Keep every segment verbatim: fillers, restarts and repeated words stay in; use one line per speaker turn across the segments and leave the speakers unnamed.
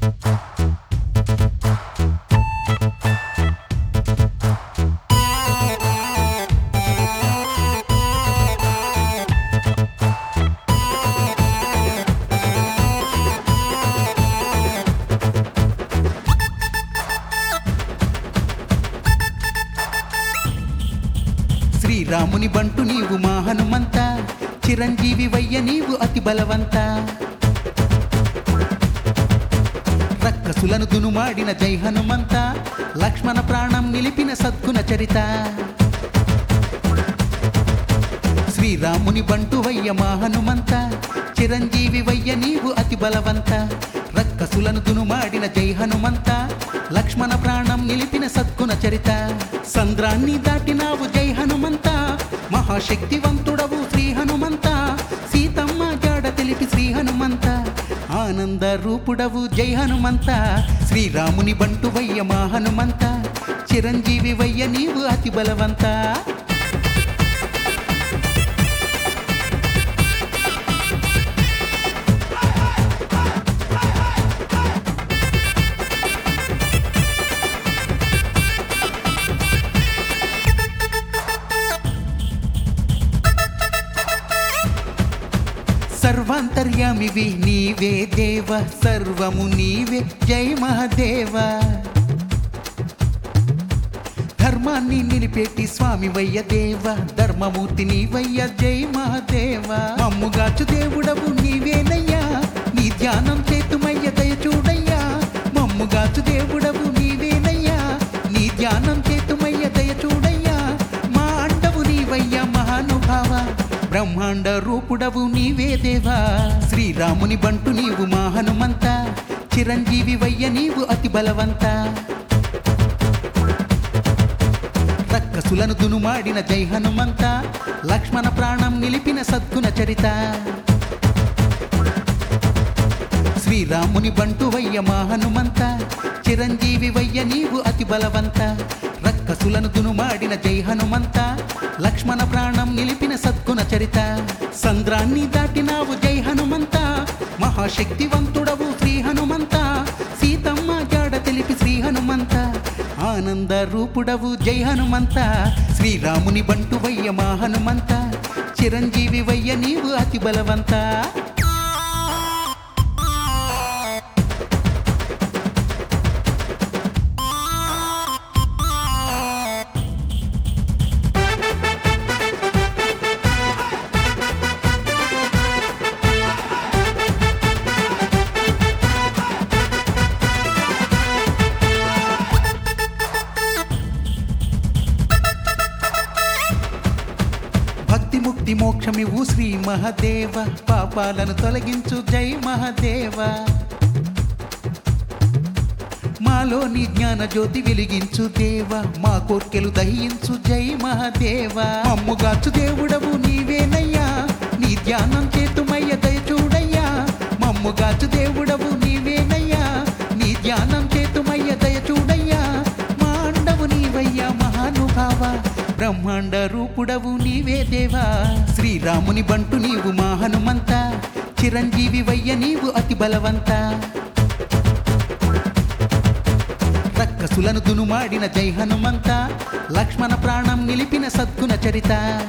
శ్రీరాముని బంటు నీవు మా హనుమంత, చిరంజీవి వయ్య నీవు అతి బలవంత. రక్కసులను దునుమాడిన జై హనుమంత, లక్ష్మణ ప్రాణం నిలిపిన సద్గుణ చరిత. శ్రీరాముని బంటు వయ్య మా హనుమంత, చిరంజీవి వయ్య నీవు అతి బలవంత. రక్కసులను దునుమాడిన జై హనుమంత, లక్ష్మణ ప్రాణం నిలిపిన సద్గుణ చరిత. సంద్రాన్ని దాటినావు జై హనుమంత, మహాశక్తివంతుడవు శ్రీ హనుమంత. సీతమ్మ జాడ తెలిపి శ్రీ హనుమంత, ఆనంద రూపుడవు జై హనుమంత. శ్రీరాముని బంటు వయ్య మా హనుమంత, చిరంజీవి వయ్య నీవు అతి బలవంత. సర్వాంతర్యామివి నీవే దేవ, సర్వము నీవే జై మహాదేవ. ధర్మాన్ని నిలిపేటి స్వామి వయ్య దేవ, ధర్మమూర్తి నీవయ్య జై మహాదేవ. మమ్ముగాచు దేవుడవు నీవేనయ్యా, నీ ధ్యానం చేతుమయ్య దయ చూడయ్యా. మమ్ముగాచు దేవుడవు నీవేనయ్యా, నీ ధ్యానం చేతుమయ్య దయ చూడయ్యా. మా అండవు నీవయ్య మహానుభావ, బ్రహ్మాండ రూపుడవు నీవే దేవా. శ్రీరాముని బంటు నీవు మా హనుమంత, చిరంజీవి వయ్య నీవు అతి బలవంత. రక్కసులను దునుమాడిన జై హనుమంత, లక్ష్మణ ప్రాణం నిలిపిన సద్గుణ చరిత. శ్రీరాముని బంటు వయ్య మా హనుమంత, చిరంజీవి వయ్య నీవు అతి బలవంత. రక్కసులను దునుమాడిన జై హనుమంత, లక్ష్మణ ప్రాణం నిలిపిన సద్గుణ చరిత. సంద్రాన్ని దాటినావు జై హనుమంత, మహాశక్తివంతుడవు శ్రీ హనుమంత. సీతమ్మ జాడ తెలిపి శ్రీ హనుమంత, ఆనంద రూపుడవు జై హనుమంత. శ్రీరాముని బంటు వయ్య మా హనుమంత, చిరంజీవి వయ్య నీవు అతి బలవంత. ముక్తి మోక్షమివు శ్రీ మహాదేవ, పాపాలను తొలగించు జై మహాదేవ. మాలోని జ్ఞాన జ్యోతి వెలిగించు దేవ, మా కోర్కెలు దహించు జై మహాదేవ. మమ్ముగాచు దేవుడవు నీవేనయ్యా, నీ ధ్యానం చేతుమయ్య దయ చూడయ్యా. మమ్ముగాచు దేవుడవు నీవేనయ్యా, నీ ధ్యానం చేతుమయ్య దయ చూడయ్యా. మా అండవు నీవయ్యా మహానుభావ, బ్రహ్మాండ రూపుడవు నీవే దేవా. శ్రీరాముని బంటు నీవు మా హనుమంత, చిరంజీవి వయ్య నీవు అతి బలవంత. రక్కసులను దునుమాడిన జై హనుమంత, లక్ష్మణ ప్రాణం నిలిపిన సద్గుణ చరిత.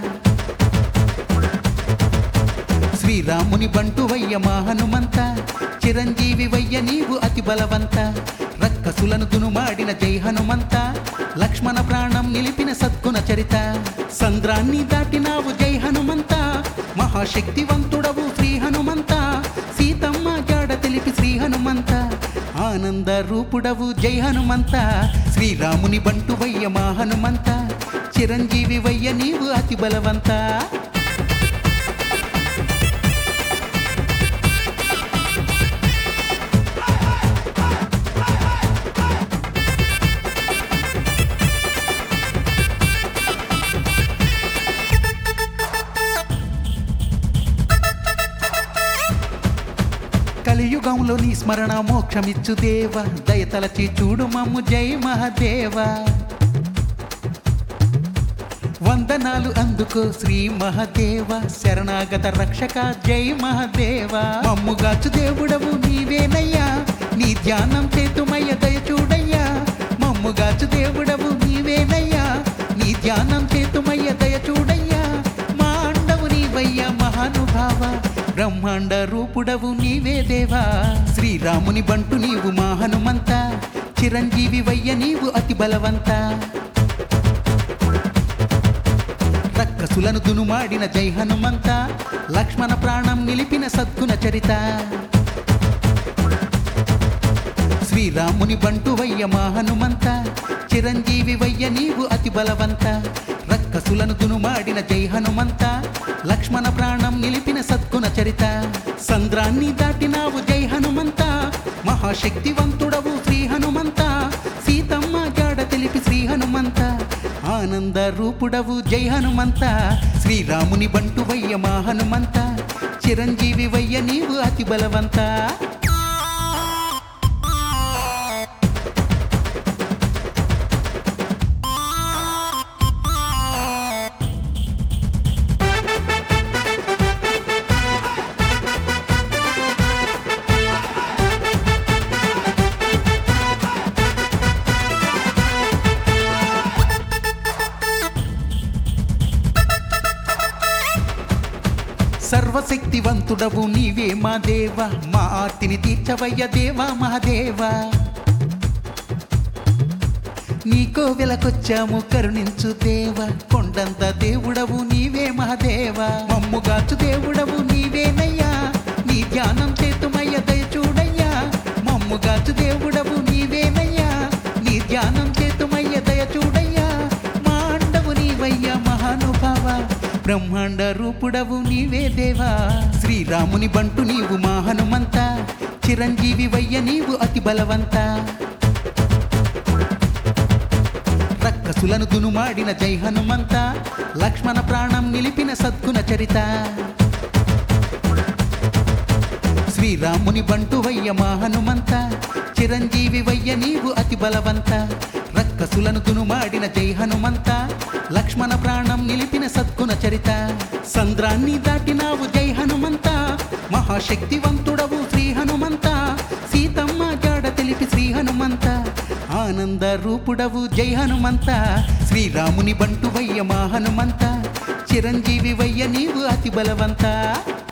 శ్రీరాముని బంటు వయ్య మా హనుమంత, చిరంజీవి వయ్య నీవు అతి బలవంత. రక్కసులను దునుమాడిన జై హనుమంత, లక్ష్మణ ప్రాణం నిలిపిన సద్గుణ చరిత. సంద్రాన్ని దాటినావు జై హనుమంత, మహాశక్తివంతుడవు శ్రీ హనుమంత. సీతమ్మ జాడ తెలిపి శ్రీ హనుమంత, ఆనంద రూపుడవు జై హనుమంత. శ్రీరాముని బంటు వయ్య మా హనుమంత, చిరంజీవి వయ్య నీవు అతి బలవంత. కలియుగంలో నీ స్మరణ మోక్షమిచ్చు దేవ, దయతలచి చూడు మమ్ము జై మహాదేవ. వందనాలు అందుకో శ్రీ మహాదేవ, శరణాగత రక్షక జై మహాదేవ. మమ్ముగాచు దేవుడవు నీవేనయ్యా, నీ ధ్యానం చేతుమయ్య దయ చూడయ్యా మమ్ముగాచు దేవుడవు నీవేనయ్యా నీ ధ్యానం చేతుమయ్య దయ చూడయ్యా మా అండవు నీవయ్యా మహానుభావ బ్రహ్మాండ రూపుడవు నీవే దేవా శ్రీరాముని బంటు నీవు మా హనుమంత చిరంజీవి వయ్య నీవు అతి బలవంత రక్కసులను దునుమాడిన జై హనుమంత లక్ష్మణ ప్రాణం నిలిపిన సద్గుణ చరిత శ్రీరాముని బంటు వయ్య మా హనుమంత చిరంజీవి వయ్య నీవు అతి బలవంత రక్కసులను దునుమాడిన జై హనుమంత లక్ష్మణ ప్రాణం నిలిపిన సద్గుణ చరిత సంద్రాన్ని దాటినావు జై హనుమంత మహాశక్తివంతుడవు శ్రీ హనుమంత సీతమ్మ జాడ తెలిపి శ్రీ హనుమంత ఆనంద రూపుడవు జై హనుమంత శ్రీరాముని బంటు వయ్య మా హనుమంత చిరంజీవి వయ్య నీవు అతి బలవంత సర్వశక్తివంతుడవు నీవే మా దేవ మా ఆర్తిని తీర్చవయ్య దేవా మహాదేవా నీకో వెలకొచ్చాము కరుణించు దేవ కొండంత దేవుడవు నీవే మహాదేవా మమ్ముగాచు దేవుడవు నీవేనయ్యా నీ ధ్యానం చేతుమయ్య దయ చూడయ్యా మమ్ముగాచు దేవుడవు నీవేనయ్యా నీ ధ్యానం చేతుమయ్య దయ చూడయ్యా మా అండవు నీవయ్యా మహానుభావ బ్రహ్మాండ రూపుడవు నీవే దేవా శ్రీరాముని బంటు నీవు మా హనుమంత చిరంజీవి వయ్య నీవు అతి బలవంత రక్కసులను దునుమాడిన జై హనుమంత లక్ష్మణ ప్రాణం నిలిపిన సద్గుణ చరిత శ్రీరాముని బంటు వయ్య మా హనుమంత చిరంజీవి వయ్య నీవు అతి బలవంత రక్కసులను దునుమాడిన జై హనుమంత లక్ష్మణ ప్రాణం నిలిపిన సద్గుణ చరిత సంద్రాన్ని దాటినావు జై హనుమంత మహాశక్తివంతుడవు శ్రీ హనుమంత సీతమ్మ జాడ తెలిపి శ్రీ హనుమంత ఆనంద రూపుడవు జై హనుమంత శ్రీరాముని బంటు వయ్య మా హనుమంత చిరంజీవి వయ్య నీవు అతి బలవంత